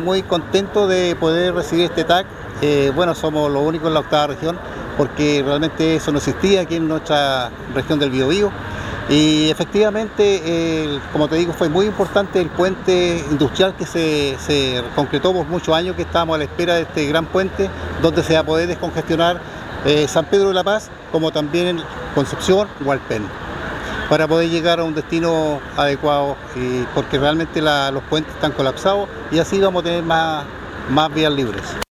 muy contentos de poder recibir este TAC. Bueno, somos los únicos en la octava región, porque realmente eso no existía aquí en nuestra región del Biobío. Y efectivamente, como te digo, fue muy importante el puente industrial que se concretó por muchos años, que estábamos a la espera de este gran puente, donde se va a poder descongestionar San Pedro de la Paz, como también Concepción, Hualpén, para poder llegar a un destino adecuado, porque realmente los puentes están colapsados y así vamos a tener más vías libres.